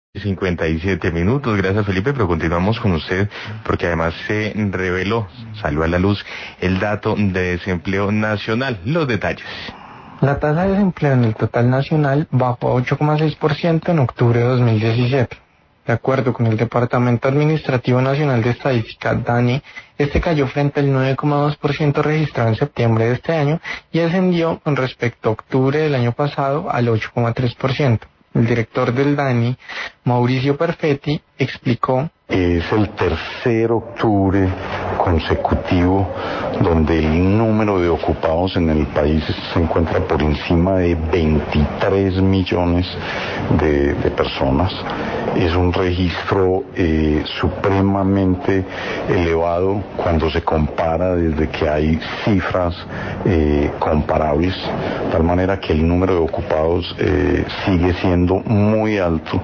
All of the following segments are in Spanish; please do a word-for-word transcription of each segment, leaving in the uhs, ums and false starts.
cincuenta y siete minutos, gracias Felipe, pero continuamos con usted porque además se reveló, salió a la luz el dato de desempleo nacional. Los detalles. La tasa de desempleo en el total nacional bajó a ocho coma seis por ciento en octubre de dos mil diecisiete. De acuerdo con el Departamento Administrativo Nacional de Estadística, DANE, este cayó frente al nueve coma dos por ciento registrado en septiembre de este año y ascendió con respecto a octubre del año pasado al ocho coma tres por ciento. El director del DANE, Mauricio Perfetti, explicó: es el tercer octubre consecutivo donde el número de ocupados en el país se encuentra por encima de veintitrés millones de, de personas. Es un registro eh, supremamente elevado cuando se compara desde que hay cifras eh, comparables, de tal manera que el número de ocupados eh, sigue siendo muy alto.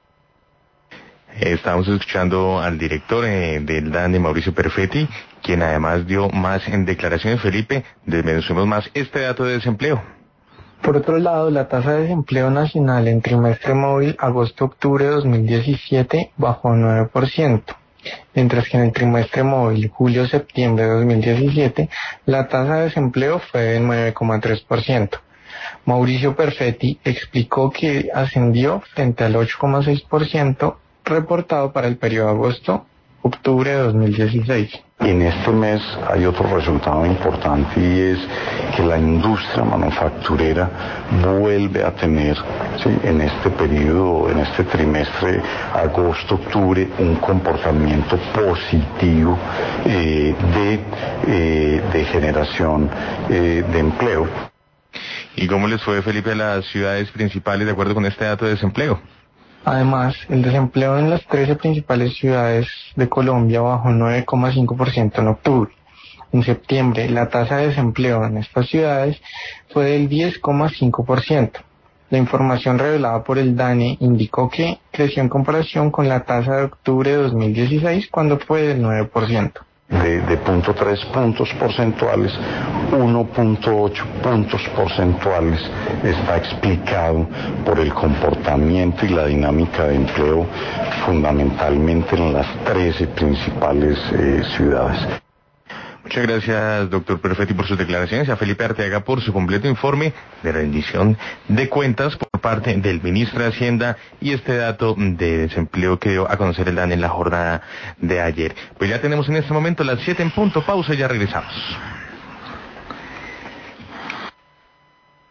Estamos escuchando al director eh, del DANE, Mauricio Perfetti, quien además dio más en declaraciones. Felipe, desmenuzamos más este dato de desempleo. Por otro lado, la tasa de desempleo nacional en trimestre móvil agosto-octubre de dos mil diecisiete bajó a nueve por ciento, mientras que en el trimestre móvil julio-septiembre de dos mil diecisiete la tasa de desempleo fue de nueve coma tres por ciento. Mauricio Perfetti explicó que ascendió frente al ocho coma seis por ciento reportado para el periodo agosto-octubre de dos mil dieciséis. En este mes hay otro resultado importante y es que la industria manufacturera vuelve a tener, ¿sí?, en este periodo, en este trimestre agosto-octubre, un comportamiento positivo eh, de, eh, de generación eh, de empleo. ¿Y cómo les fue, Felipe, a las ciudades principales de acuerdo con este dato de desempleo? Además, el desempleo en las trece principales ciudades de Colombia bajó nueve coma cinco por ciento en octubre. En septiembre, la tasa de desempleo en estas ciudades fue del diez coma cinco por ciento. La información revelada por el DANE indicó que creció en comparación con la tasa de octubre de dos mil dieciséis, cuando fue del nueve por ciento. De, de punto tres puntos porcentuales, uno punto ocho puntos porcentuales está explicado por el comportamiento y la dinámica de empleo fundamentalmente en las trece principales eh, ciudades. Muchas gracias, doctor Perfetti, por sus declaraciones, y a Felipe Arteaga por su completo informe de rendición de cuentas por parte del ministro de Hacienda y este dato de desempleo que dio a conocer el DANE en la jornada de ayer. Pues ya tenemos en este momento las siete en punto, pausa y ya regresamos.